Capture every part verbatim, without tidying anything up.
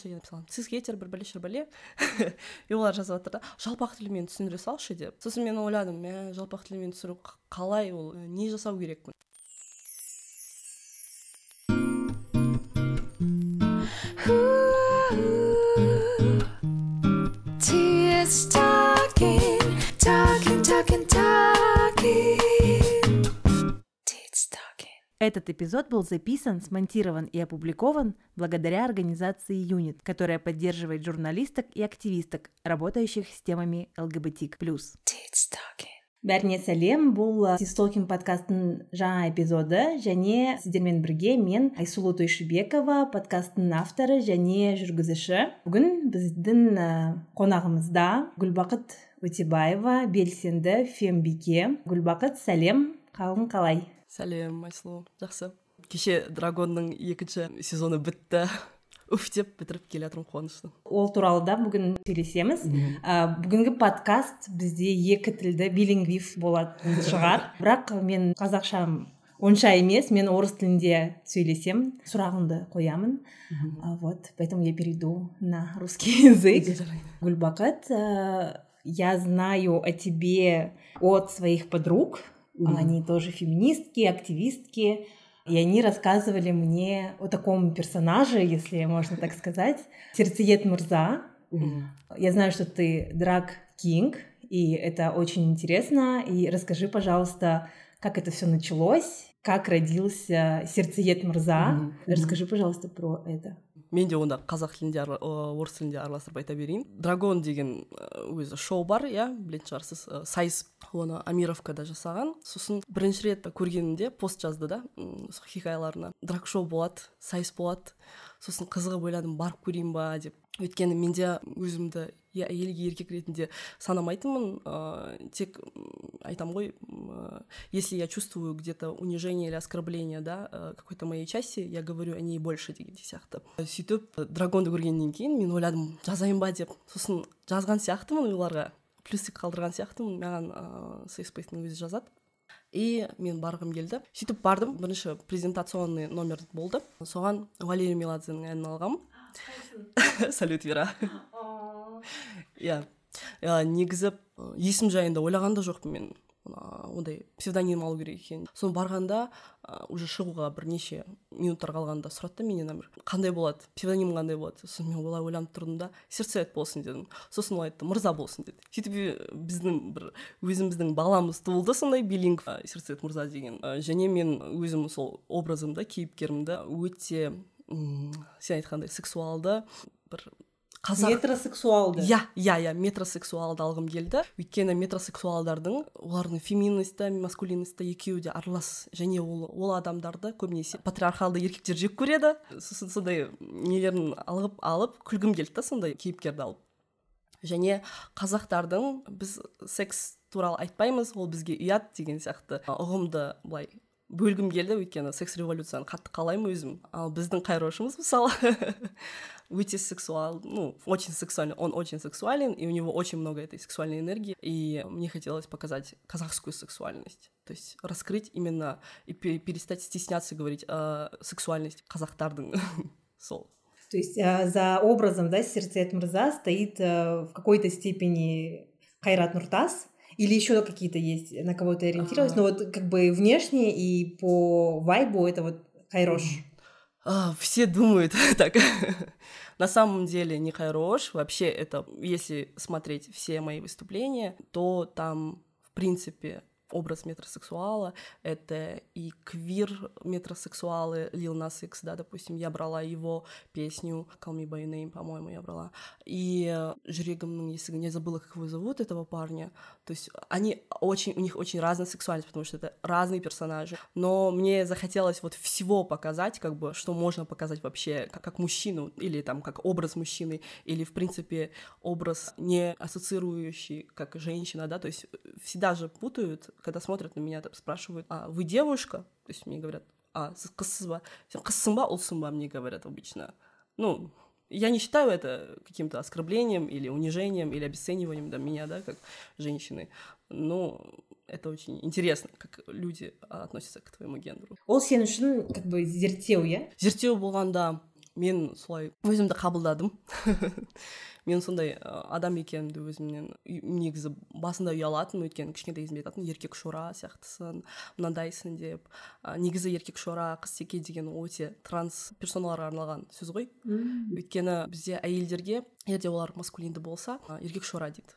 Я написала цисгетер бір бәле шірбәле и олар жазып жатыр да жалпақ тілмен түсіндіре салшы деп. Сосын мен ойладым, мә жалпақ тілмен түсіру қалай, ол не жасау керекпін. Этот эпизод был записан, смонтирован и опубликован благодаря организации Unit, которая поддерживает журналисток и активисток, работающих с темами эл гэ бэ тэ плюс. Бәріне сәлем, бұл Тидстокинг подкастының жаңа эпизоды, және сіздермен бірге мен Айсулу Тойшыбекова, подкастының авторы және жүргізуші. Бүгін біздің қонағымызда Гүлбақыт Өтебаева, белсенді фембике. Гүлбақыт, сәлем, қалың қалай? Сәлем, Айсулу, жақсы. Кеше Драгонның екінші сезоны бітті. Уф деп бітіріп келе жатырмын, қуанышты. Ол туралы да бүгін сөйлесеміз. Бүгінгі подкаст бізде екі тілді билингвив болады шығар. Бірақ мен қазақшам онша емес, мен орыс тілінде сөйлесем, сұрағымды қоямын. Вот, поэтому я перейду на русский язык. Гүлбақыт, я знаю о тебе от своих подруг. Mm-hmm. Они тоже феминистки, активистки. И они рассказывали мне о таком персонаже, если можно так сказать, Сердцеед Мырза. Mm-hmm. Я знаю, что ты драг-кинг, и это очень интересно. И расскажи, пожалуйста, как это все началось, как родился Сердцеед Мырза. Mm-hmm. Расскажи, пожалуйста, про это. Мен де онда қазақ тілінде, орыс тілінде араластырып айта берейін. Драгон деген өзі шоу бар, иә, білетін шығарсыз, сайыс, оны Амировкада жасаған. Сосын бірінші рет көргенімде пост жазды да, хикаяларына. Драг шоу болады, сайыс болады. Сосын қызығып ойладым, барып көрейін ба деп. Өйткені менде өзімді я әйелге еркек ретінде санамайтынмын, ә, тек айтам ғой, ә, если я чувствую где-то унижение или оскорбление, да, ә, какой-то моей части, я говорю о ней больше деген сияқты. Сөйтіп Драгонды көргеннен кейін мен ойладым, жазайын ба деп. Сосын жазған сияқтымын оларға, плюсик қалдырған сияқтымын, маған ә, Сейспейтің өзі жазады. И мен барғым келді. Сөйтіп бардым, бірінші презентационный номер болды. Соған Валерия Меладзенің әнін алғам. Салют, Вера. Иә, негізі есім жайында ойлаған да жоқпын мен. Ондай псевдоним алу керек екен. Соны барғанда уже шығуға бірнеше минуттар қалғанда сұрады менен номер. Қандай болады? Псевдоним қандай болады? Сосын мен олай ойланып тұрдым да, Сердцеед болсын дедім. Сосын ол айтты, Мырза болсын деді. Сөйтіп біздің бір өзіміздің баламыз туылды сондай билинг Сердцеед Мырза деген. Және мен өзім сол образымды, кейіпкерімді өте сен айтқандай сексуалды бір қазақ... Метросексуалды. Я, я, я, метросексуалды алғым келді. Өйткені метросексуалдардың, олардың феминисті, маскулинисті екеуі де аралас. Және ол, ол адамдарды көбінесе патриархалды еркектер жек көреді. Сосын сондай нелерін алып, алып, күлгім келді да сондай кейіпкерді алып. Және қазақтардың біз секс туралы айтпаймыз, ол бізге ұят деген сияқты ұғымды былай бөлгім келді, өйткені секс-революцияны қатты қалаймын өзім. Ал біздің қайрошымыз мысалы өте сексуал, ну, очень сексуальный, он очень сексуален, и у него очень много этой сексуальной энергии, и мне хотелось показать казахскую сексуальность, то есть раскрыть именно и перестать стесняться говорить о сексуальности казахтардың сол. То есть за образом, да, Сердцеед Мырза стоит в какой-то степени Қайрат Нұртас, или еще какие-то есть, на кого ты ориентировалась, но вот как бы внешне и по вайбу это вот Қайрош. А, все думают так. На самом деле не Қайрош. Вообще это, если смотреть все мои выступления, то там, в принципе, образ метросексуала, это и квир-метросексуалы, Lil Nas X, да, допустим, я брала его песню Call Me By Your Name, по-моему, я брала. И Жүрегімнің есігі, не забыла, как его зовут, этого парня. То есть они очень, у них очень разная сексуальность, потому что это разные персонажи. Но мне захотелось вот всего показать, как бы, что можно показать вообще как, как мужчину, или там как образ мужчины, или, в принципе, образ не ассоциирующий как женщина, да, то есть всегда же путают, когда смотрят на меня, спрашивают, а вы девушка? То есть мне говорят, а, қызсыз ба? Қызсың ба, ұлсың ба, мне говорят обычно. Ну, я не считаю это каким-то оскорблением или унижением, или обесцениванием да, меня, да, как женщины. Но это очень интересно, как люди относятся к твоему гендеру. Ол сен үшін как бы зерттеу, иә? Зерттеу болғанда мен солай өзімді қабылдадым. Мен сондай адам екенімді өзімнен негізі басында ұялатын, өйткені кішкентай кезімде айтатын еркек шора сияқтысың, мынандайсың деп. Негізі еркек шора, қыз секе деген өте транс персоналарға арналған сөз ғой. Өйткені бізде әйелдерге, егер олар маскулинді болса, еркек шора дейді.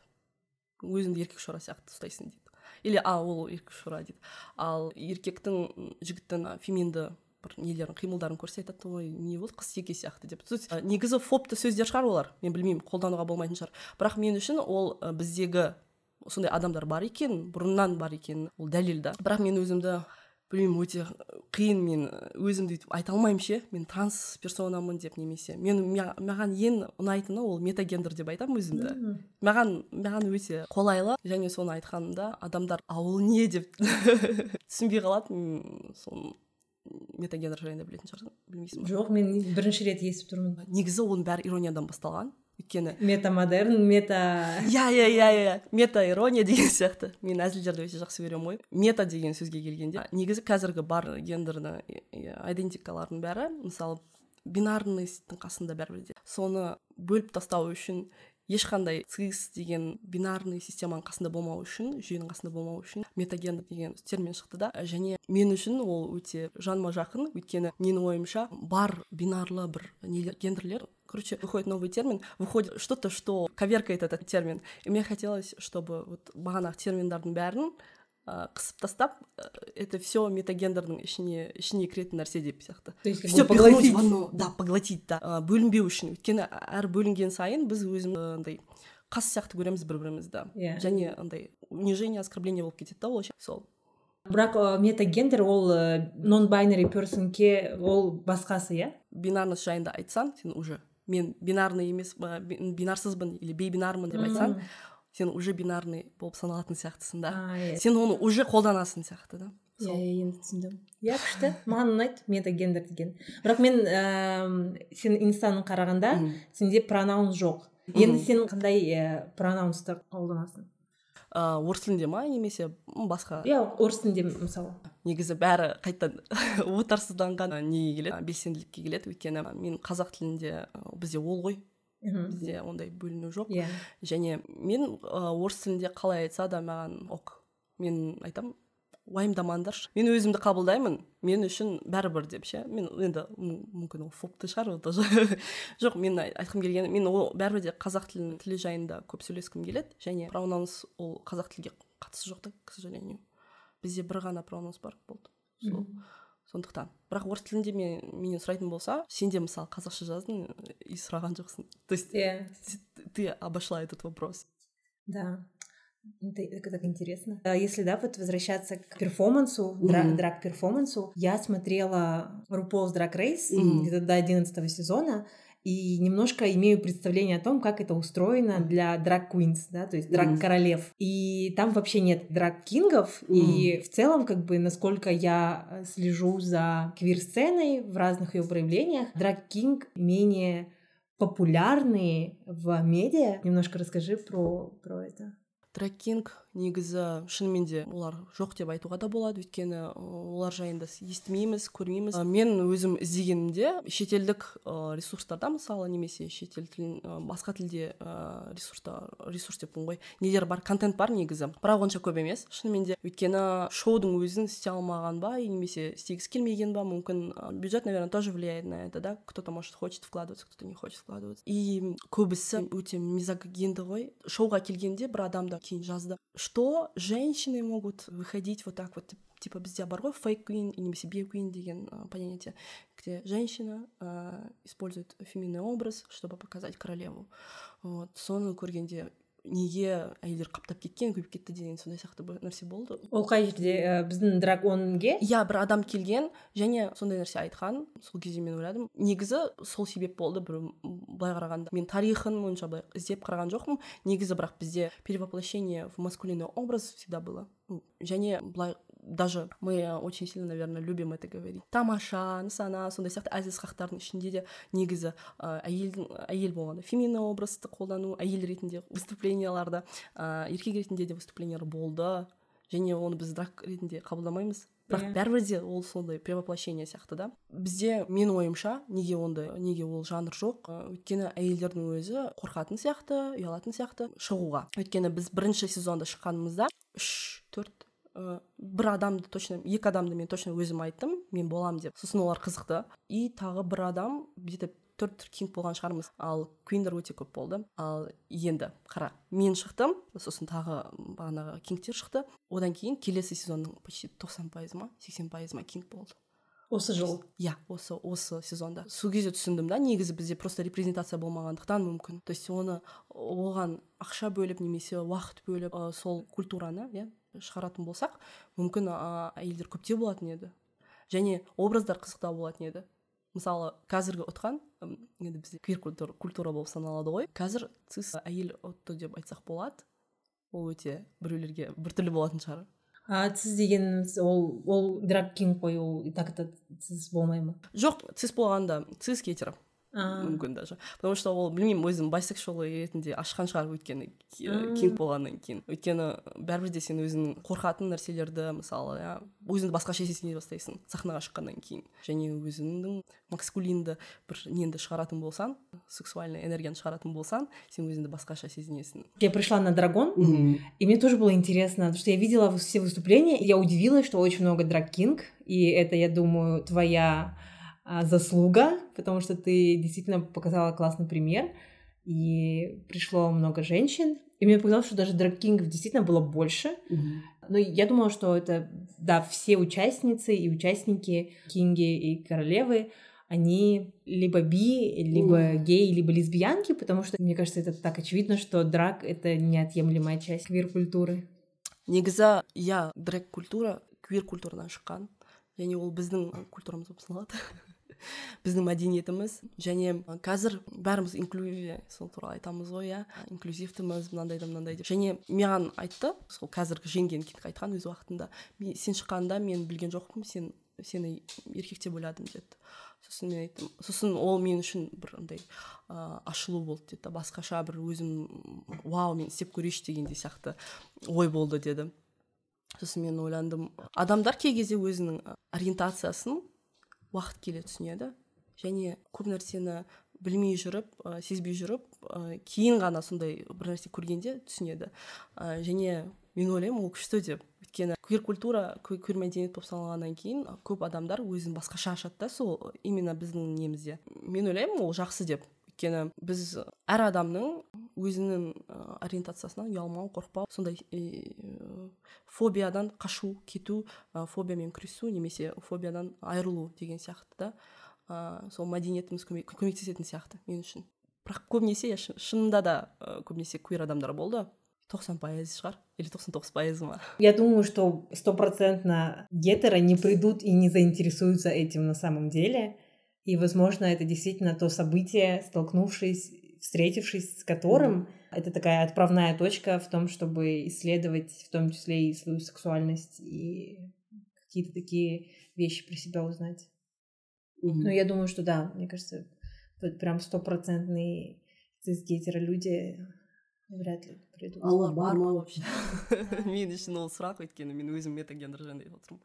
Өзіңді еркек шора сияқты ұстайсың дейді. Или а ол еркек шора дейді. Ал еркектің, жігіттің феминді бір нелерін, қимылдарын көрсе айтады, ой, не болды, қыз секе сияқты деп. Негізі фобты сөздер шығар олар, мен білмеймін, қолдануға болмайтын шығар. Бірақ мен үшін ол біздегі сондай адамдар бар екен, бұрыннан бар екен, ол дәлел да. Бірақ мен өзімді білмеймін, өте қиын, мен өзімді айта алмаймын ше, мен транс персонамын деп немесе. Мен маған ең ұнайтыны ол метагендер деп айтамын өзімді. Маған маған өте қолайлы, және соны айтқанымда адамдар ауыл не деп түсінбей қалады. Соны метагендер жайында білетін шығарсың, білмейсің ба? Жоқ, мен бірінші рет естіп тұрмын. Негізі оның бәрі ирониядан басталған. Өйткені метамодерн, мета иә иә иә иә мета ирония деген сияқты. Мен әзілдерді өте жақсы көремін ғой. Мета деген сөзге келгенде, негізі қазіргі бар гендерді идентикалардың бәрі, мысалы бинарностьтың қасында бәрібір де. Соны бөліп тастау үшін ешқандай цис деген бинарный системаның қасында болмау үшін, жүйенің қасында болмау үшін метагендер деген термин шықты да. Және мен үшін ол өте жаныма жақын, өйткені менің ойымша бар бинарлы бір гендерлер, короче, выходит новый термин, выходит что-то, что коверкает этот термин. И мне хотелось, чтобы вот бағанағы терминдардың бәрін ә, қысып тастап, это все метагендердің ішіне, ішіне кіретін нәрсе деп сияқты. Все поглотить. Да, поглотить, да. Ә, бөлінбеу үшін. Өйткені әр бөлінген сайын біз өзімізді қас сияқты көреміз бір-бірімізді. Yeah. Және андай унижение, оскорбление болып кетеді да, ол сол. Бірақ метагендер ол non-binary personке ол басқасы, иә? Бинарность жайында айтсаң, сен уже мен бинарный емес, бинарсызбын или бейбинармын деп айтсаң, сен уже бинарный болып саналатын сияқтысың да. Сен оны уже қолданасың сияқты да. Иә, енді түсіндім. Иә, күшті. Маған ұнайды метагендер деген. Бірақ мен сен инстанын қарағанда, сенде пронаун жоқ. Енді сен қандай пронаунсты қолданасың? Орыс тілінде ма, немесе басқа? Иә, орыс тілінде мысалы. Негізі бәрі қайттан отарсызданған неге келеді, белсенділікке келеді. Өйткені мен қазақ тілінде бізде ол ғой. Бізде ондай бөліну жоқ. Yeah. Және мен орыс тілінде қалай айтса да маған ок. Мен айтам, уайымдамаңдаршы. Мен өзімді қабылдаймын, мен үшін бәрібір деп ше. Мен енді мүмкін ол фобты шығар, ол тоже. Жоқ, мен айтқым келгені, мен ол бәрібір де қазақ тілінің тілі жайында көп сөйлескім келеді, және пронаунс ол қазақ тілге қатысы жоқ та, к сожалению. Бізде бір ғана пронаунс бар болды. Сол. Сондықтан. Бірақ орыс тілінде мен менен сұрайтын болса, сен де мысалы қазақша жаздың и сұраған жоқсың. То есть yeah. ты обошла этот вопрос. Да. Это так интересно. Если, да, вот возвращаться к перформансу, mm-hmm. драг-перформансу, я смотрела RuPaul's Drag Race mm-hmm. где-то до одиннадцатого сезона, и немножко имею представление о том, как это устроено для драг-квинс, да, то есть драг-королев. Mm-hmm. И там вообще нет драг-кингов, mm-hmm. и в целом, как бы, насколько я слежу за квир-сценой в разных ее проявлениях, драг-кинг менее популярные в медиа. Немножко расскажи про, про это. Драг-кинг негізі шынымен де олар жоқ деп айтуға да болады, өйткені олар жайында естімейміз, көрмейміз. Мен өзім іздегенімде шетелдік ресурстарда, мысалы, немесе шетел тілін, басқа тілде ресурста, ресурс деппін ғой, нелер бар, контент бар негізі, бірақ онша көп емес, шынымен де. Өйткені шоудың өзін істей алмаған ба, немесе істегісі келмеген ба, мүмкін бюджет, наверное, тоже влияет на это, да, кто-то, может, хочет вкладываться, кто-то не хочет вкладываться. И көбісі өте мизогинді ғой. Шоуға келгенде бір адамды кейін жазды, что женщины могут выходить вот так вот, типа бізде бар ғой фейк квин и немесе би квин деген а, понятие, где женщина а, использует феминный образ, чтобы показать королеву. Вот, соны көргенде неге әйелдер қаптап кеткен, көбейіп кетті деген сондай сияқты бір нәрсе болды. Ол қай жерде біздің драг-онге? Иә, бір адам келген және сондай нәрсе айтқан. Сол кезде мен ойладым, негізі сол себеп болды. Бір былай қарағанда мен тарихын онша былай іздеп қараған жоқпын. Негізі бірақ бізде перевоплощение в маскулинный образ всегда было. Және былай даже мы очень сильно, наверное, любим это говорить. Тамаша, нысана, сондай сияқты әзіл сықақтардың ішінде де негізі әйел, әйел болғанда феминный образды қолдану, әйел ретінде выступленияларда, еркек ретінде де выступлениялар болды. Және оны біз драг ретінде қабылдамаймыз. бірақ бәрібір де ол сондай превоплощение сияқты да. Бізде менің ойымша неге ондай, неге ол жанр жоқ? Өйткені әйелдердің өзі қорқатын сияқты, ұялатын сияқты шығуға. Өйткені біз бірінші сезонда шыққанымызда үш төрт бір адамды точно, екі адамды мен точно өзім айттым, мен болам деп. Сосын олар қызықты. И тағы бір адам бүйтіп төрт кинг болған шығармыз. Ал квиндер өте көп болды. Ал енді қара, мен шықтым, сосын тағы бағанағы кингтер шықты. Одан кейін келесі сезонның почти тоқсан пайыз ма, сексен пайыз ма кинг болды. Осы жыл? Иә, осы осы сезонда. Сол кезде түсіндім да, негізі бізде просто репрезентация болмағандықтан мүмкін. То есть оны оған ақша бөліп немесе уақыт бөліп ә, сол культураны, иә, шығаратын болсақ, мүмкін ә, әйелдер көптеу болатын еді. Және образдар қызықтау болатын еді. Мысалы, қазіргі отқан, енді бізде квир культура, культура болып саналады ғой. Қазір сіз әйел отты деп айтсақ болады. Ол өте біреулерге біртүрлі болатын шығар. А сіз дегеніңіз ол ол драг кинг қой, ол и так это сіз болмай ма? Жоқ, сіз болғанда сіз кетер. Мүмкін даже. Потому что ол, білмеймін, өзім байсексуал ретінде ашқан шығар, өйткені кинг болғаннан кейін. Өйткені бәрібір де сен өзің қорқатын нәрселерді, мысалы, иә, өзіңді басқаша сезіне бастайсың сахнаға шыққаннан кейін. Және өзіңнің маскулинді бір ненді шығаратын болсаң, сексуальный энергияны шығаратын болсаң, сен өзіңді басқаша сезінесің. Я пришла на Драгон, mm-hmm. и мне тоже было интересно, потому что я видела все выступления, и я удивилась, что очень много драг-кинг, и это, я думаю, твоя заслуга, потому что ты действительно показала классный пример, и пришло много женщин, и мне показалось, что даже драг-кингов действительно было больше, mm-hmm. но я думала, что это, да, все участницы и участники кинги и королевы, они либо би, либо mm-hmm. геи, либо лесбиянки, потому что, мне кажется, это так очевидно, что драг — это неотъемлемая часть квир-культуры. Негізі, я драг-культура, квир-культурадан шыққан, және ол біздің культурамыз болып саналады. Біздің мәдениетіміз, және қазір бәріміз инклюзия, сол туралы айтамыз ғой, иә, инклюзивтіміз, мынандайды мынандай деп. Және маған айтты, сол қазіргі жеңген кинг айтқан өз уақытында, сен шыққанда мен білген жоқпын, сен сені еркек деп ойладым деді. Сосын мен айттым, сосын ол мен үшін бір андай ашылу болды деді, басқаша бір өзім вау, мен істеп көрейінші дегендей сияқты ой болды деді. Сосын мен ойландым, адамдар кей кезде өзінің ориентациясын уақыт келе түсінеді, және көп нәрсені білмей жүріп, ә, сезбей жүріп, ә, кейін ғана сондай бір нәрсе көргенде түсінеді. Ә, және мен ойлаймын, ол күшті деп. Өйткені квир культура, квир мәдениет болып саналғаннан кейін көп адамдар өзін басқаша ашады да, сол именно біздің немізде. Мен ойлаймын, ол жақсы деп. Өйткені біз әр адамның өзінің ориентациясынан ұялмау, қорықпау, сондай е, фобиядан қашу, кету, фобиямен күресу, немесе фобиядан айырылу деген сияқты да. Ә, сол мәдениетіміз көмек, көмектесетін сияқты мен үшін. Бірақ көбінесе, шынында да көбінесе квир адамдар болды. тоқсан пайыз шығар, или тоқсан тоғыз пайыз ма? Я думаю, что стопроцентно гетеро не придут и не заинтересуются этим на самом деле. И, возможно, это действительно то событие, столкнувшись, встретившись с которым, mm-hmm. это такая отправная точка в том, чтобы исследовать в том числе и свою сексуальность и какие-то такие вещи про себя узнать. Mm-hmm. Но я думаю, что да, мне кажется, вот прям стопроцентные цис-гетеро люди вряд ли придут. Аллар бар ма вообще? Мен үшін ол сұрақ, өйткені мен өзім метагендер жөнінде отырмын.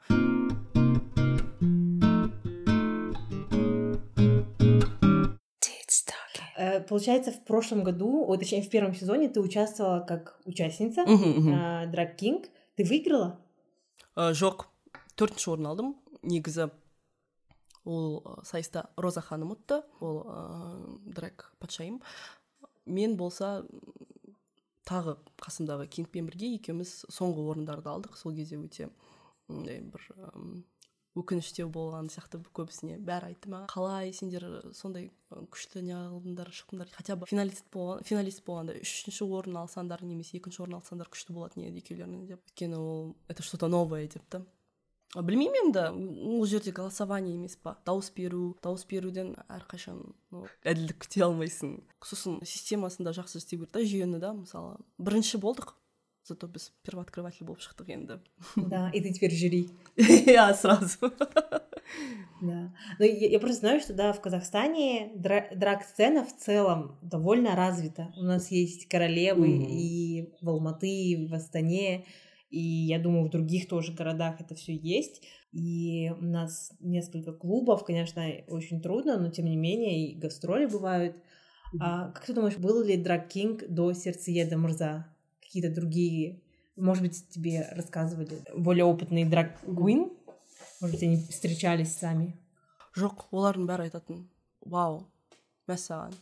Получается, в прошлом году, о, точнее, в первом сезоне ты участвовала как участница Drag King. Ты выиграла? Жоқ, төртінші орын алдым. Негізі ол сайыста Роза ханым ұтты, ол драг патшайым. Мен болса тағы қасымдағы кингпен бірге екеуміз соңғы орындарды алдық. Сол кезде өте бір өкініштеу болған сияқты көбісіне. Бәрі айтты ма, қалай сендер сондай күшті не алдыңдар, шықтыңдар, хотя бы финалист болған, финалист болғанда үшінші орын алсандар, немесе екінші орын алсандар күшті болатын еді екеулерінің деп. Өйткені ол это что-то новое депті. Білмеймін енді, ол жерде голосование емес па, дауыс беру, дауыс беруден әрқашан ну, әділдік күте алмайсың. Сосын системасында жақсы істеу керек та, жүйені да, мысалы, бірінші болдық. Зато без первооткрыватель болып шықтық енді. Да, и ты теперь в жюри. Я сразу. Да. Но я, я просто знаю, что да, в Казахстане дра- драг-сцена в целом довольно развита. У нас есть королевы mm-hmm. и в Алматы, и в Астане, и я думаю, в других тоже городах это все есть. И у нас несколько клубов, конечно, очень трудно, но тем не менее и гастроли бывают. Mm-hmm. А как ты думаешь, был ли Drag King до Сердцееда Мырза? Какие-то другие, может быть, тебе рассказывали более опытные Drag Queen? Может быть, они встречались сами? Жоқ, олардың бәрі айтатын, вау, мәссаған,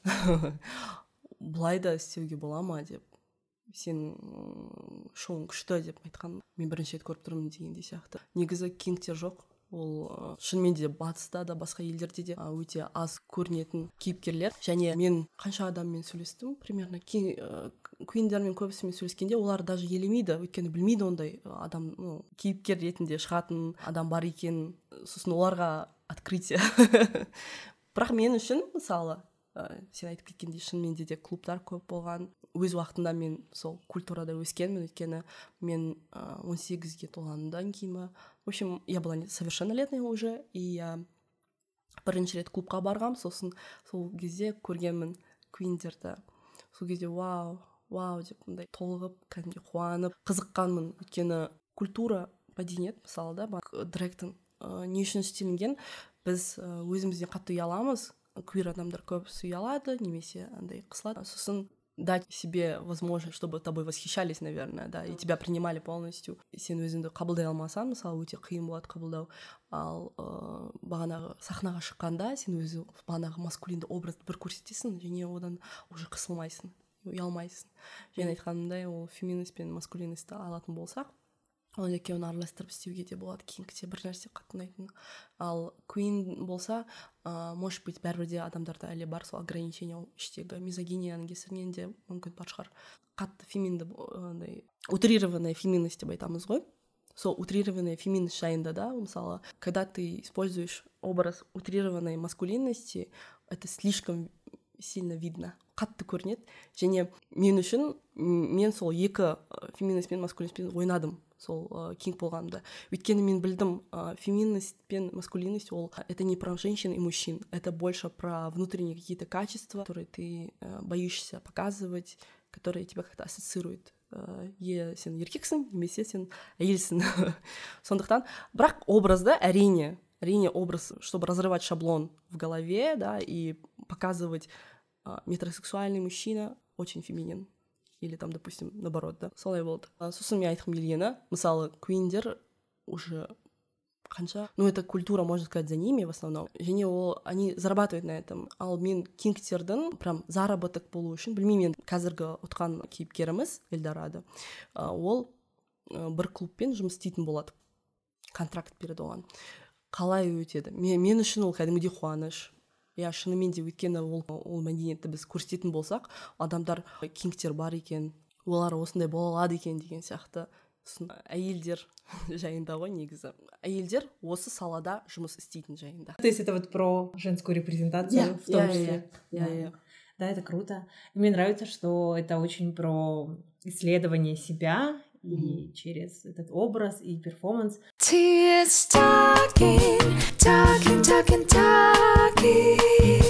бұлай да істеуге бола ма деп, сен шоуың күшті деп айтқан, мен бірінші рет көріп тұрмын дегендей сияқты. Негізі кингтер жоқ, ол шынымен де батыста да басқа елдерде де өте аз көрінетін кейіпкерлер. Және мен қанша адаммен сөйлестім, примерно куиндермен көбісімен сөйлескенде олар даже елемейді, өйткені білмейді ондай адам, ну, кейіпкер ретінде шығатын адам бар екен, сосын оларға открытие. Бірақ мен үшін мысалы сен айтып кеткендей шынымен де клубтар көп болған. Өз уақытында мен сол культурада өскенмін, өйткені мен он сегізге толғанымдан кейін, в общем, я была совершеннолетняя уже, и я бірінші рет клубқа барғам, сосын сол кезде көргенмін куиндерді. Сол кезде вау, вау деп мындай толығып, кәдімгі қуанып, қызыққанмын, өйткені культура, мәдениет мысалы да, дрэгтің не үшін істелінген, біз өзімізден қатты ұяламыз, квир адамдар көбісі ұялады, немесе андай қысылады, сосын дать себе возможность, чтобы тобой восхищались, наверное, да, и тебя принимали полностью. Сен өзіңді қабылдай алмасаң, мысалы, өте қиын болады қабылдау. Ал ә, бағанағы сахнаға шыққанда сен өзі бағанағы маскулинді образды бір көрсетесің, және одан уже қысылмайсың, ұялмайсың. Және айтқанымдай, ол феминист пен маскулинисті алатын болсақ, ол екеуін араластырып істеуге де болады. Кингте бір нәрсе қатты ұнайтын. Ал куин болса, ә, может быть, бәрібірде адамдарда әлі бар сол ограничение, іштегі мизогинияның кесірінен де мүмкін бар шығар. Қатты феминді, андай утрированная феминность деп айтамыз ғой. Сол утрированная феминность жайында да, мысалы, когда ты используешь образ утрированной маскулинности, это слишком сильно видно, қатты көрінеді. Және мен үшін, мен сол екі феминист пен маскулинистпен ойнадым сол ә, кинг болғанда. Өйткені мен білдім, ә, феминность пен маскулинность, ол это не про женщин и мужчин, это больше про внутренние какие-то качества, которые ты ә, боишься показывать, которые тебя как-то ассоциируют. Ә, е сен еркексің, немесе сен әйелсің. Сондықтан, бірақ образда әрине, әрине образ, чтобы разрывать шаблон в голове, да, и показывать ә, метросексуальный мужчина очень феминин. Или там, допустим, наоборот, да, солай болды. Сосын мен айтқым келгені, мысалы, куиндер уже қанша, ну, это культура, можно сказать, за ними в основном. Және ол, они зарабатывают на этом. Ал мен кингтердің прям заработок болу үшін, білмеймін, қазіргі ұтқан кейіпкеріміз Эльдорадо, ол бір клубпен жұмыс істейтін болады. Контракт береді оған. Қалай өтеді? Мен, мен үшін ол кәдімгідей қуаныш. Я шынымен де өйткені ол, ол мәдениетті біз көрсететін болсақ, адамдар кингтер бар екен, олар осындай бола алады екен деген сияқты. Әйелдер жайында ғой негізі. Әйелдер осы салада жұмыс істейтін жайында. То есть это вот про женскую репрезентацию yeah, в том yeah, числе. Yeah, yeah, yeah. Да, это круто. И мне нравится, что это очень про исследование себя и mm-hmm. через этот образ и перформанс. Tears talking, talking, talking, talking.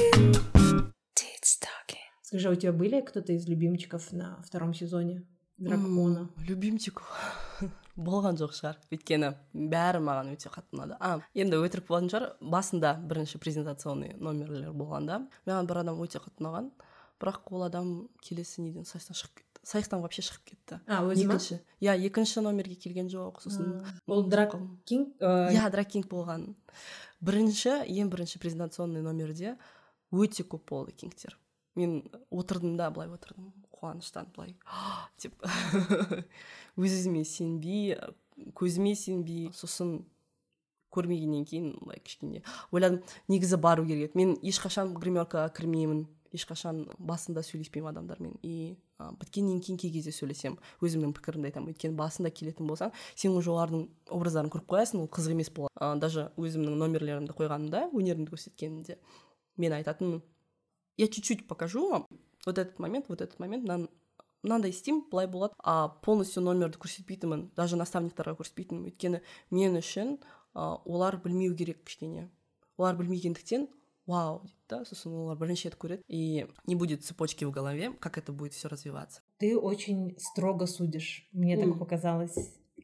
Tears talking. Скажи, у тебя были кто-то из любимчиков на втором сезоне Дракона? Mm, любимчик болған жоқ шығар. Өйткені бәрі маған өте қатты ұнады. А, енді өтірік болатын шығар. Басында бірінші презентационный номерлер болғанда маған бір адам өте қатты ұнаған. Бірақ ол адам келесі неден сайыстан шығып кетті. Сайыстан вообще шығып кетті. А, өзі ма? Иә, екінші номерге келген жоқ. Сосын ол Драг Кинг? Иә, Драг Кинг болған. Бірінші, ең бірінші презентационный номерде өте көп болды кингтер. Мен отырдым да, былай отырдым, қуаныштан былай деп өз-өзіме сенбей, көзіме сенбей, сосын көрмегеннен кейін былай кішкене ойладым, негізі бару керек. Мен ешқашан гримеркаға кірмеймін, ешқашан басында сөйлеспеймін адамдармен, и ә, біткеннен кейін кей кезде сөйлесем, өзімнің пікірімді айтамын. Өйткені басында келетін болсаң, сен уже олардың образдарын көріп қоясың, ол қызық емес болады. Ә, даже өзімнің номерлерімді қойғанымда, өнерімді көрсеткенімде мен айтатынмын, я чуть-чуть покажу вам вот этот момент, вот этот момент, мынандай істеймін, былай болады, а полностью номерді көрсетпейтінмін, даже наставниктарға көрсетпейтінмін. Өйткені мен үшін ә, олар білмеу керек кішкене. Олар білмегендіктен вау, дейді да, сосын олар бірінші рет көреді, и не будет цепочки в голове, как это будет все развиваться. Ты очень строго судишь, мне mm. так показалось.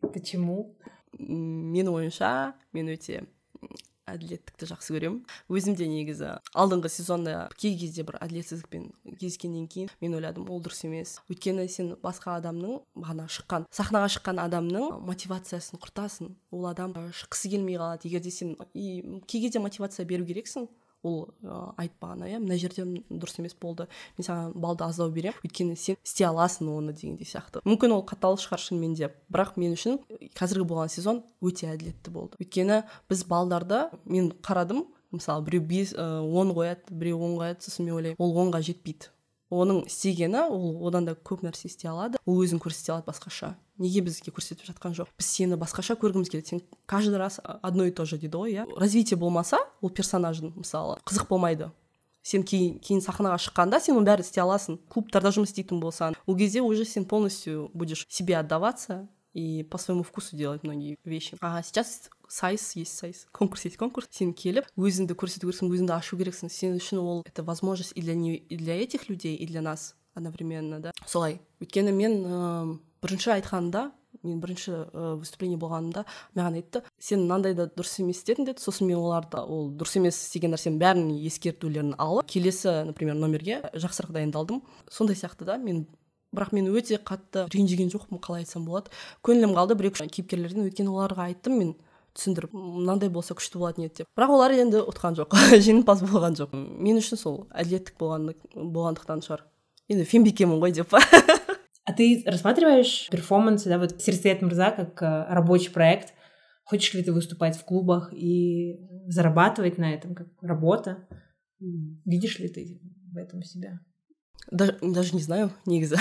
Почему? Менің ойымша мен өте әділеттікті жақсы көремін. Өзім де негізі алдыңғы сезонда кей кезде бір әділетсіздікпен кездескеннен кейін мен ойладым, ол дұрыс емес. Өйткені сен басқа адамның бағана шыққан сахнаға шыққан адамның мотивациясын құртасың. Ол адам шыққысы келмей қалады. Егер де сен и кей кезде мотивация беру керексің, ол ә, айтпағаны, иә, мына жерде дұрыс емес болды, мен саған балды аздау беремін, өйткені сен істей аласың оны дегендей сияқты. Мүмкін ол қатал шығар шынымен де, бірақ мен үшін қазіргі болған сезон өте әділетті болды. Өйткені біз балдарды, мен қарадым, мысалы біреу бес он қояды, біреу он қояды, сосын мен ойлаймын, ол онға жетпейді. Оның істегені, ол одан да көп нәрсе істей алады, ол өзін көрсете алады басқаша. Неге бізге көрсетіп жатқан жоқ? Біз сені басқаша көргіміз келеді. Сен каждый раз одно и то же дейді ғой, иә. Развитие болмаса, ол персонаждың мысалы қызық болмайды. Сен кейін, кейін сахнаға шыққанда сен оның бәрін істей аласың. Клубтарда жұмыс істейтін болсаң, ол кезде уже сен полностью будешь себе отдаваться и по своему вкусу делать многие вещи. А сейчас сайыс есть сайыс, конкурс есть конкурс. Сен келіп, өзіңді көрсету керексің, өзіңді ашу керексің. Сен үшін ол это возможность и для, не, и для этих людей, и для нас одновременно, да. Солай. Өйткені мен ә, бірінші айтқанымда, мен бірінші ә, выступление болғанымда маған айтты, сен мынандайда дұрыс емес істедің деді. Сосын мен оларды ол дұрыс емес істеген нәрсенің бәрін ескертулерін алып, келесі, например, номерге жақсырақ дайындалдым. Сондай сияқты да, мен бірақ мен өте қатты ренжіген жоқпын, қалай айтсам болады. Көңілім қалды бір-екі кейіпкерлерден, өйткені оларға айттым, мен түсіндіріп, мынандай болса күшті болатын еді деп. Бірақ олар енді ұтқан жоқ, жеңімпаз болған жоқ. Мен үшін сол әділеттік болғандықтан шығар. Енді фембикемін ғой деп. А ты рассматриваешь перформансы, да, вот Сирсет Мырза как рабочий проект? Хочешь ли ты выступать в клубах и зарабатывать на этом как работа? Видишь ли ты в этом себя? Даже, даже не знаю, негізі.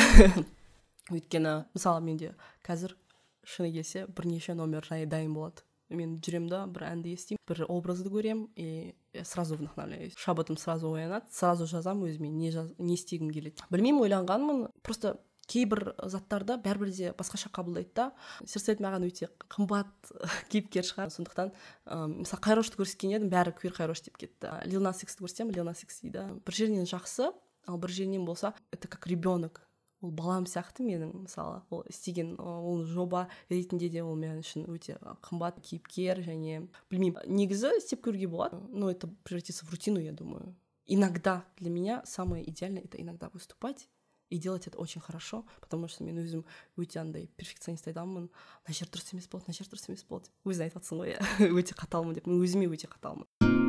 Өйткені, мысалы менде қазір шыны келсе бірнеше номер дайын болады. Мен жүремін да, бір әнді естеймін, бір образды көрем, и сразу вдохновляюсь. Шабытым сразу оянады, сразу жазам өзіме, не, жаз, не істегім келеді. Білмеймін, ойланғанмын, просто кейбір заттарды бәрібір де басқаша қабылдайды да. Сирсет маған өте қымбат кейіпкер шығар. Сондықтан, ә, мысалы, Қайрошты көрсеткен едім, бәрі квир Қайрош деп кетті. Lil Nas X'ті көрсетем, Lil Nas X дейді. Бір жерінен жақсы, ал бір жерінен болса, это как ребенок. Ол балам сияқты менің, мысалы, ол істеген ол жоба ретінде де ол мен үшін өте қымбат кейіпкер, және білмеймін, негізі істеп көруге болады, но это превратится в рутину, я думаю. Иногда для меня самое идеальное это иногда выступать и делать это очень хорошо, потому что мен өзім өте андай перфекционист адаммын, мына жер дұрыс емес болды, мына жер дұрыс емес болды. Өзің айтып жатсың ғой, өте қаталмын деп. Мен өзіме өте қаталмын.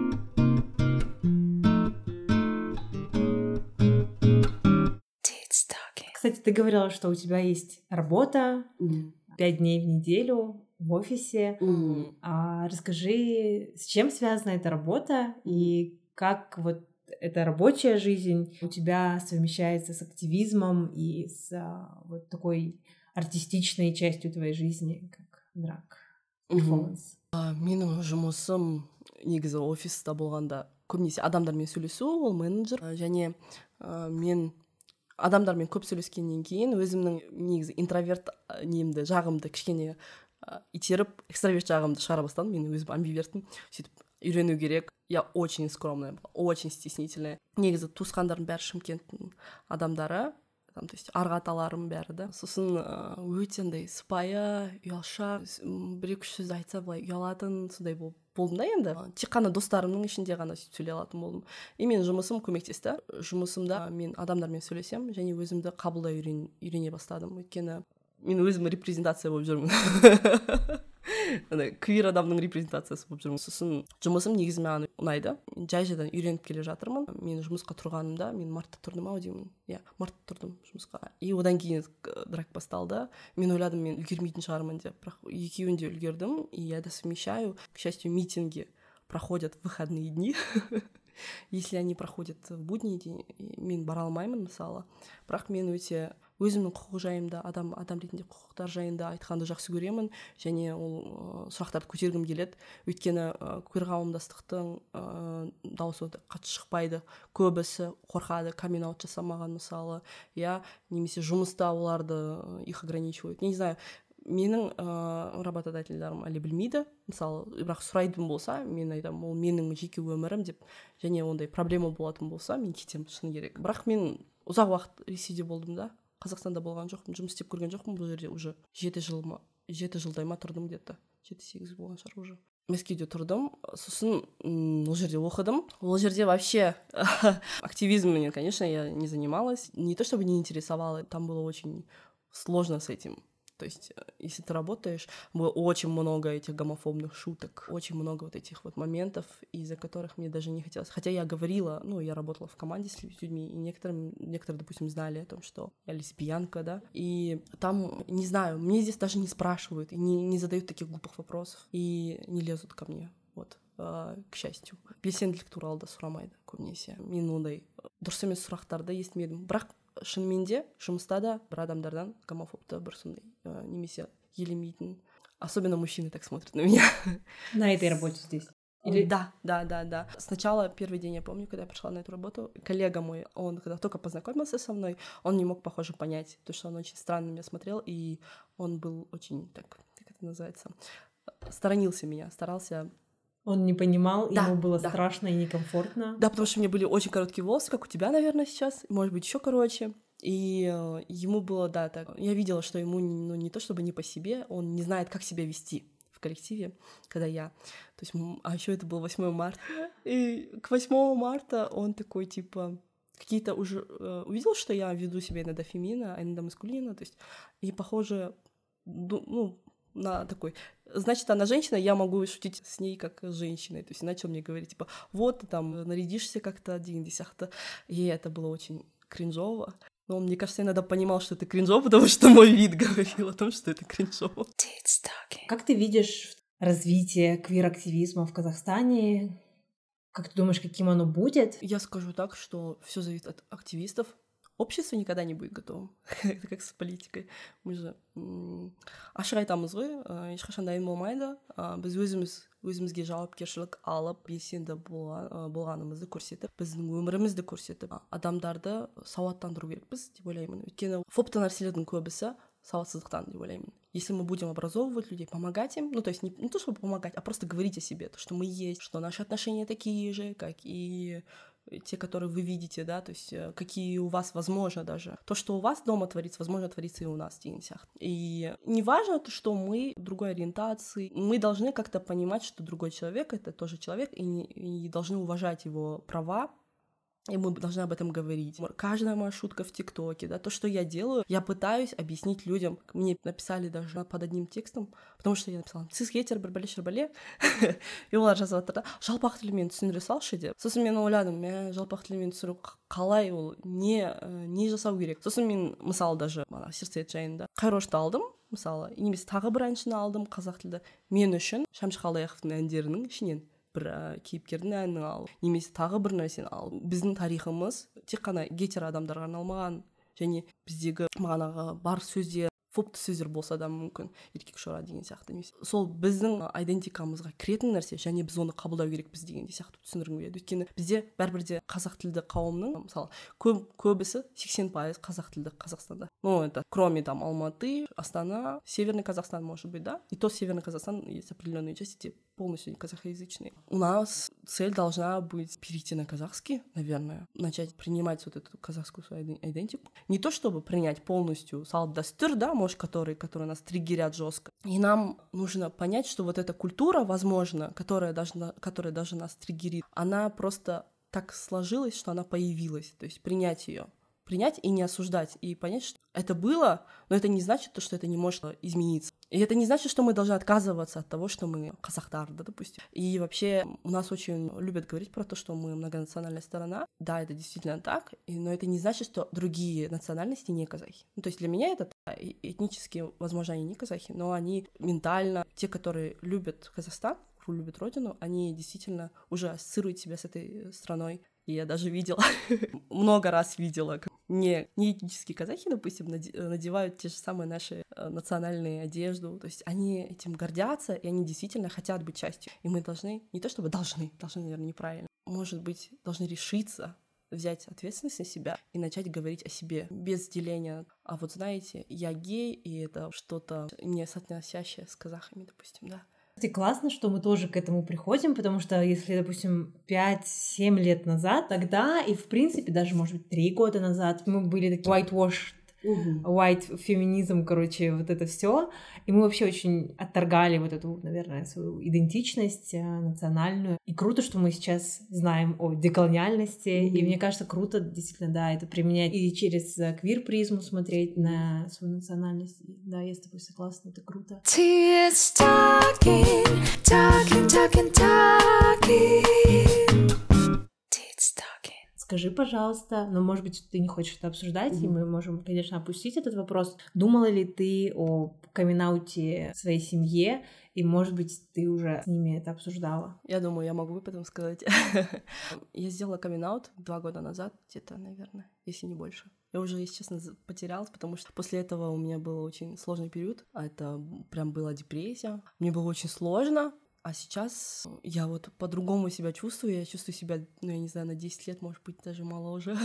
Кстати, ты говорила, что у тебя есть работа Mm. пять дней в неделю в офисе. Mm. А расскажи, с чем связана эта работа и как вот эта рабочая жизнь у тебя совмещается с активизмом и с а, вот такой артистичной частью твоей жизни, как драг, перформанс? Mm-hmm. Менің жұмысым негізі офиста болғанда көбінесе адамдармен сөйлесу, ол менеджер, және ә, мен адамдармен көп сөйлескеннен кейін өзімнің негізі интроверт немді жағымды кішкене ә, итеріп экстраверт жағымды шығара бастадым. Мен өзім амбивертпін, сөйтіп үйрену керек. Я очень скромная, очень стеснительная. Негізі туысқандарым бәрі Шымкенттің адамдары, там, то есть арғы аталарым бәрі да. Сосын ә, өте андай сыпайы, ұялшақ, бір-екі сөз айтса былай ұялатын, сондай болып болдым да енді. Тек қана достарымның ішінде ғана сөйлей алатын болдым. И мен жұмысым көмектесті. Жұмысымда мен адамдармен сөйлесем, және өзімді қабылдай үйрен, үйрене бастадым. Өйткені мен өзім репрезентация болып жүрмін. Квир адамның репрезентациясы болып жүрмін. Сосын жұмысым негізі маған ұнайды. Жай жайдан үйреніп келе жатырмын. Мен жұмысқа тұрғанымда, мен мартта тұрдым ау деймін. Иә, мартта тұрдым жұмысқа. И одан кейін драк басталды. Мен ойладым, мен үлгермейтін шығармын деп. Бірақ екеуін де үлгердім. И я совмещаю. К счастью, митинги проходят в выходные дни. Если они проходят в будний день, мен бара алмаймын, мысалы. Бірақ мен өте өзімнің құқық жайында, адам адам ретінде құқықтар жайында айтқанды жақсы көремін, және ол сұрақтарды көтергім келеді. Өйткені квир қауымдастықтың дауысы қатты шықпайды. Көбісі қорқады, камин-аут жасамаған, мысалы, я немесе жұмыста оларды их ограничивают. Не знаю, менің ә, работодательдерім әлі білмейді, мысалы, бірақ сұрайтын болса, мен айтамын, ол менің жеке өмірім деп, және ондай проблема болатын болса, мен кетемін, шыны керек. Бірақ мен ұзақ уақыт Ресейде болдым да, Қазақстанда болған жоқпын, жұмыс істеп көрген жоқпын, бұл жерде уже жеті жыл ма, жеті жылдай ма тұрдым где-то жеті сегіз болған шығар уже. Мәскеуде тұрдым, сосын ол жерде оқыдым. Ол жерде вообще активизмом, конечно, я не занималась. Не то чтобы не интересовала, там было очень сложно с этим. То есть, если ты работаешь, было очень много этих гомофобных шуток, очень много вот этих вот моментов, из-за которых мне даже не хотелось. Хотя я говорила, ну, я работала в команде с людьми, и некоторым, некоторые, допустим, знали о том, что я лесбиянка, да, и там, не знаю, мне здесь даже не спрашивают, и не, не задают таких глупых вопросов, и не лезут ко мне, вот. К счастью, белсенділік туралы да сұрамайды көбінесе. Мен ондай дұрыс емес сұрақтарды естімедім. Бірақ шынымен де жұмыста да бір адамдардан гомофобты бір сондай немесе елемейтін, особенно мужчины так смотрят на меня. На этой работе здесь? Или... Да, да, да, да. Сначала, первый день, я помню, когда я пришла на эту работу, коллега мой, он когда только познакомился со мной, он не мог, похоже, понять, то, что он очень странно меня смотрел, и он был очень, так, как это называется, сторонился меня, старался... Он не понимал, да, ему было да. страшно и некомфортно. Да, потому что у меня были очень короткие волосы, как у тебя, наверное, сейчас, может быть, еще короче. И э, ему было, да, так. Я видела, что ему ну, не то чтобы не по себе, он не знает, как себя вести в коллективе, когда я. То есть, а еще это было восьмое марта. И к восьмому марта он такой, типа, какие-то уже э, увидел, что я веду себя иногда феминно, а иногда маскулинно. То есть, и похоже, ну, на такой, значит, она женщина, я могу шутить с ней как с женщиной. То есть, начал мне говорить, типа, вот, ты там нарядишься как-то один десятка. И это было очень кринжово. Но он, мне кажется, иногда понимал, что это кринжово, потому что мой вид говорил о том, что это кринжово. Как ты видишь развитие квир-активизма в Казахстане? Как ты думаешь, каким оно будет? Я скажу так, что все зависит от активистов. Общество никогда не будет готовым. Это как с политикой. Мы же ашық айтамыз ғой, ешқашан дайын болмайды. Біз өзіміз өзімізге жауапкершілік алып, белсенді болғанымызды көрсетіп, біздің өмірімізді көрсетіп, адамдарды сауаттандыру керекпіз деп ойлаймын. Өйткені фобты нәрселердің көбісі сауатсыздықтан деп ойлаймын. Если мы будем образовывать людей, помогать им, ну то есть не, не то чтобы помогать, а просто говорить о себе, то, что мы есть, что наши отношения такие же, как и те, которые вы видите, да, то есть какие у вас, возможно, даже. То, что у вас дома творится, возможно, творится и у нас в Тинсях. И не важно то, что мы другой ориентации, мы должны как-то понимать, что другой человек — это тоже человек, и, не, и должны уважать его права, и мы должны об этом говорить. Каждая моя шутка в ТикТоке, да, то, что я делаю, я пытаюсь объяснить людям. Мне написали даже под одним текстом, потому что я написала «Сіз хейтер бір бәле шірбәле», и олар жазып жатыр да «Жалпақ тілмен түсіндіре салшы» деп. Сосын мен ойладым, мә жалпақ тілмен түсіндіру қалай ол, не не жасау керек. Сосын мен мысалы даже сердце жайында Қайрошты алдым, мысалы, немесе тағы бір әншіні алдым қазақ тілді. Мен үшін Шәмші Қалдаяқовтың әндерінің ішінен бір кейіпкердің әнін ал, немесе тағы бір нәрсені ал. Біздің тарихымыз тек қана гетер адамдарға арналмаған, және біздегі мағынағы бар сөздер, фобты сөздер болса да мүмкін, еркек шора деген сияқты немесе. Сол біздің айдентикамызға кіретін нәрсе, және біз оны қабылдау керекпіз дегендей сияқты түсіндіргім келеді. Өйткені бізде бәрібірде қазақ тілді қауымның, мысалы, көп көбісі сексен пайыз қазақ тілді Қазақстанда. Ну, это кроме там Алматы, Астана, Северный Казахстан, может быть, да? И то Северный Казахстан есть определенные части, где полностью казахоязычные. У нас цель должна быть перейти на казахский, наверное, начать принимать вот эту казахскую свою идентику. Не то чтобы принять полностью салт-дастур, да, может, которые, которые нас триггерят жестко. И нам нужно понять, что вот эта культура, возможно, которая должна, которая даже нас триггерит, она просто так сложилась, что она появилась. То есть принять ее. Принять и не осуждать, и понять, что это было, но это не значит, что это не может измениться. И это не значит, что мы должны отказываться от того, что мы казахтар, да, допустим. И вообще у нас очень любят говорить про то, что мы многонациональная страна. Да, это действительно так, но это не значит, что другие национальности не казахи. Ну, то есть для меня это этнически, возможно, они не казахи, но они ментально, те, которые любят Казахстан, любят родину, они действительно уже ассоциируют себя с этой страной. И я даже видела, много раз видела, как не, не этнические казахи, допустим, надевают те же самые наши национальные одежду. То есть они этим гордятся, и они действительно хотят быть частью. И мы должны, не то чтобы должны, должны, наверное, неправильно, может быть, должны решиться взять ответственность на себя и начать говорить о себе без деления. А вот знаете, я гей, и это что-то не соотносящее с казахами, допустим, да. Кстати, классно, что мы тоже к этому приходим, потому что если, допустим, пять-семь лет назад, тогда и, в принципе, даже, может быть, три года назад мы были такие whitewashed white феминизм, короче, вот это все. И мы вообще очень отторгали вот эту, наверное, свою идентичность национальную. И круто, что мы сейчас знаем о деколониальности. Mm-hmm. И мне кажется, круто действительно, да, это применять и через квир-призму смотреть на свою национальность. Да, я с тобой согласна, это круто. Talking, talking, talking, talking. Скажи, пожалуйста, но, может быть, ты не хочешь это обсуждать, mm-hmm. и мы можем, конечно, опустить этот вопрос. Думала ли ты о камин-ауте своей семье, и, может быть, ты уже с ними это обсуждала? Я думаю, я могу потом сказать. Я сделала камин-аут два года назад, где-то, наверное, если не больше. Я уже, если честно, потерялась, потому что после этого у меня был очень сложный период. Это прям была депрессия. Мне было очень сложно. А сейчас я вот по-другому себя чувствую. Я чувствую себя, ну, я не знаю, на десять лет, может быть, даже моложе.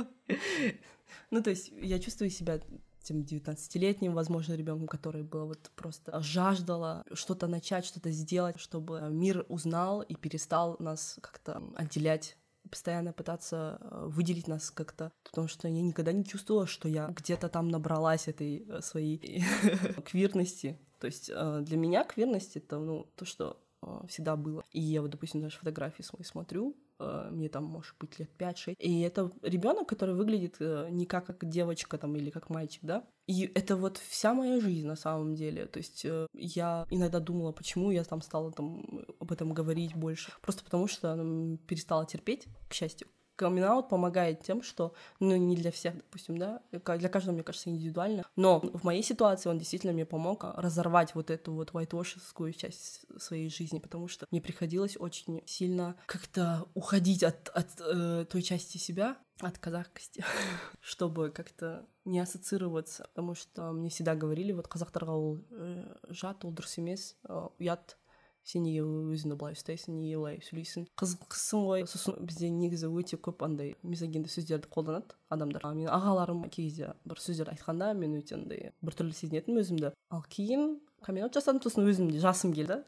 Ну, то есть я чувствую себя тем девятнадцатилетним, возможно, ребенком, который был вот просто жаждала что-то начать, что-то сделать, чтобы мир узнал и перестал нас как-то отделять, постоянно пытаться выделить нас как-то, потому что я никогда не чувствовала, что я где-то там набралась этой своей квирности. То есть для меня квирность — это, ну, то, что всегда было. И я вот, допустим, даже фотографии свои смотрю, мне там, может быть, лет пять-шесть, и это ребенок, который выглядит не как, как девочка там или как мальчик, да, и это вот вся моя жизнь на самом деле. То есть я иногда думала, почему я там стала там об этом говорить больше, просто потому что ну, перестала терпеть, к счастью. Камин-аут помогает тем, что, ну, не для всех, допустим, да, для каждого, мне кажется, индивидуально, но в моей ситуации он действительно мне помог разорвать вот эту вот whitewashскую часть своей жизни, потому что мне приходилось очень сильно как-то уходить от, от э, той части себя, от казахскости, чтобы как-то не ассоциироваться, потому что мне всегда говорили, вот қазақтарға ол жат, ол дұрыс емес, ұят, сен неге өзіңді былай ұстайсың, неге былай сөйлейсің, қызсың ғой. Сосын бізде негізі өте көп андай мизогинді сөздерді қолданады адамдар. Менің ағаларым кей кезде бір сөздер айтқанда мен өте андай біртүрлі сезінетінмін өзімді. Ал кейін камин-аут жасадым, сосын өзімде жасым келді.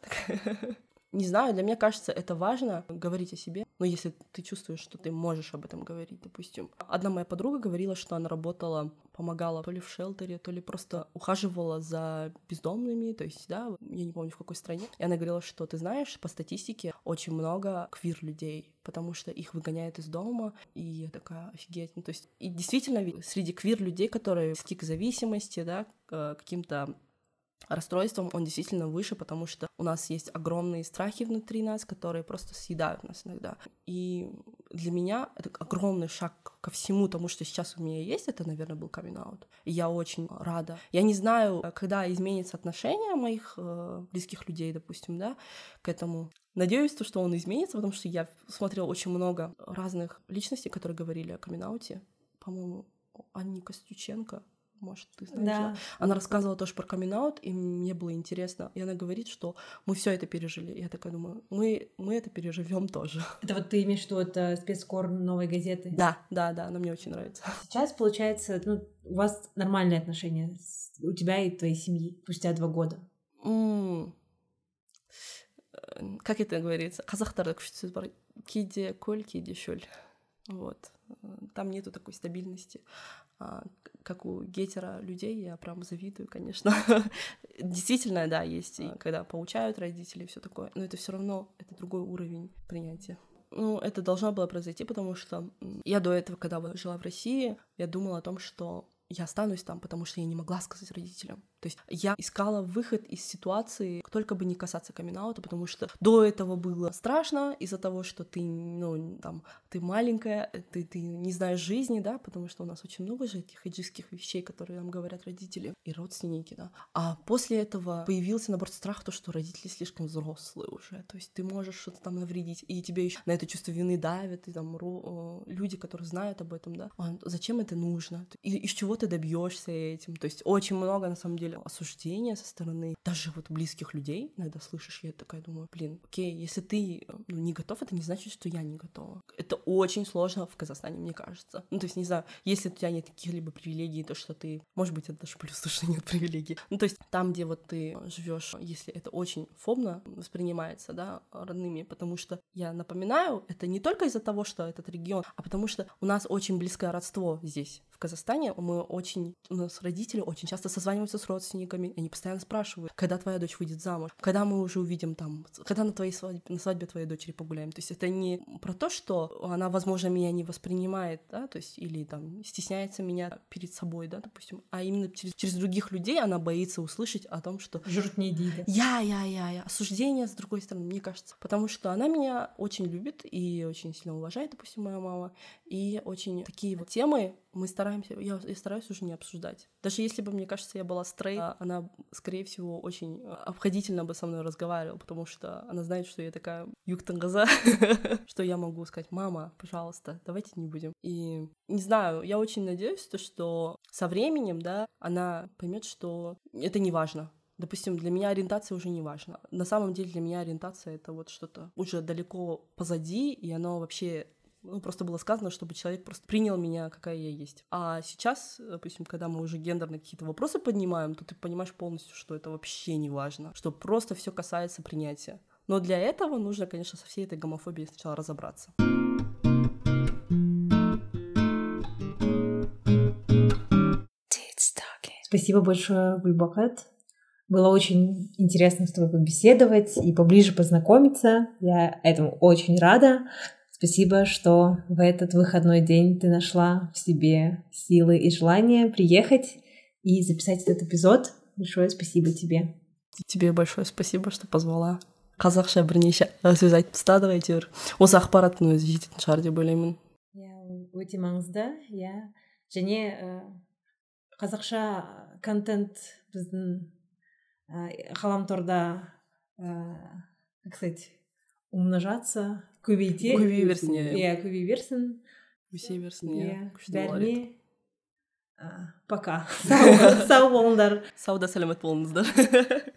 Не знаю, для меня кажется, это важно говорить о себе, но если ты чувствуешь, что ты можешь об этом говорить, допустим. Одна моя подруга говорила, что она работала, помогала то ли в шелтере, то ли просто ухаживала за бездомными, то есть, да, я не помню в какой стране. И она говорила, что, ты знаешь, по статистике очень много квир-людей, потому что их выгоняют из дома, и я такая, офигеть. Ну, то есть, и действительно, среди квир-людей, которые близки к зависимости, да, к каким-то расстройством, он действительно выше, потому что у нас есть огромные страхи внутри нас, которые просто съедают нас иногда. И для меня это огромный шаг ко всему тому, что сейчас у меня есть, это, наверное, был камин-аут. И я очень рада. Я не знаю, когда изменится отношение моих э, близких людей, допустим, да, к этому. Надеюсь, то, что он изменится, потому что я смотрела очень много разных личностей, которые говорили о камин-ауте. По-моему, Анне Костюченко, может, ты знаешь, да. Да? Она рассказывала тоже про камин-аут, и мне было интересно. И она говорит, что мы все это пережили. И я такая думаю, мы, мы это переживем тоже. Это вот ты имеешь в виду, это спецкор «Новой газеты»? Да, да, да, она мне очень нравится. Сейчас, получается, ну, у вас нормальные отношения с, у тебя и твоей семьи спустя два года? Mm. Как это говорится? Қазақтарда күшті сөз бар. Кейде көл, кейде шөл. Вот. Там нету такой стабильности. Как у гетеро людей, я прям завидую, конечно. Действительно, да, есть, когда получают родители и все такое, но это все равно, это другой уровень принятия. Ну, это должно было произойти, потому что я до этого, когда жила в России, я думала о том, что я останусь там, потому что я не могла сказать родителям. То есть я искала выход из ситуации, только бы не касаться камин-аута, потому что до этого было страшно из-за того, что ты, ну, там, ты маленькая, ты, ты не знаешь жизни, да, потому что у нас очень много же этих эйджистских вещей, которые нам говорят родители и родственники, да. А после этого появился, наоборот, страх, то, что родители слишком взрослые уже, то есть ты можешь что-то там навредить, и тебе еще на это чувство вины давят, и там ро- люди, которые знают об этом, да, а зачем это нужно, и из чего ты добьешься этим, то есть очень много, на самом деле, осуждения со стороны даже вот близких людей. Иногда слышишь, я такая думаю, блин, окей, если ты ну, не готов, это не значит, что я не готова. Это очень сложно в Казахстане, мне кажется. Ну, то есть, не знаю, если у тебя нет каких-либо привилегий, то что ты... Может быть, это даже плюс, то, что нет привилегий. Ну, то есть, там, где вот ты живешь, если это очень фобно воспринимается, да, родными, потому что, я напоминаю, это не только из-за того, что этот регион, а потому что у нас очень близкое родство здесь, в Казахстане мы очень, у нас родители очень часто созваниваются с родственниками, они постоянно спрашивают, когда твоя дочь выйдет замуж, когда мы уже увидим там, когда на твоей свадьбе, на свадьбе твоей дочери погуляем. То есть это не про то, что она, возможно, меня не воспринимает, да, то есть или там стесняется меня перед собой, да, допустим, а именно через, через других людей она боится услышать о том, что жұрт не дейді. Я, я, я, я. Осуждение, с другой стороны, мне кажется. Потому что она меня очень любит и очень сильно уважает, допустим, моя мама. И очень такие вот темы мы стараемся, я, я стараюсь уже не обсуждать. Даже если бы, мне кажется, я была стрейт, она, скорее всего, очень обходительно бы со мной разговаривала, потому что она знает, что я такая юктангаза, что я могу сказать: мама, пожалуйста, давайте не будем. И не знаю, я очень надеюсь, что со временем, да, она поймет, что это не важно. Допустим, для меня ориентация уже не важна. На самом деле для меня ориентация — это вот что-то уже далеко позади, и оно вообще... Ну, просто было сказано, чтобы человек просто принял меня, какая я есть. А сейчас, допустим, когда мы уже гендерные какие-то вопросы поднимаем, то ты понимаешь полностью, что это вообще не важно, что просто все касается принятия. Но для этого нужно, конечно, со всей этой гомофобией сначала разобраться. Спасибо большое, Гульбакат. Было очень интересно с тобой побеседовать и поближе познакомиться. Я этому очень рада. Спасибо, что в этот выходной день ты нашла в себе силы и желание приехать и записать этот эпизод. Большое спасибо тебе. Тебе большое спасибо, что позвала. Қазақша бірнеше сөз айтып тастады әйтеуір. Осы ақпараттың өзі жететін шығар деп ойлаймын. Иә, өте маңызды, иә. Және қазақша контент біздің ғаламторда, как сказать, умножаться, көбейте. Көбей берсін, иә. Иә, көбей берсін. Өсе берсін, иә. Бәріне пока. Сау болыңдар. Сауда сәлемет болыңыздар.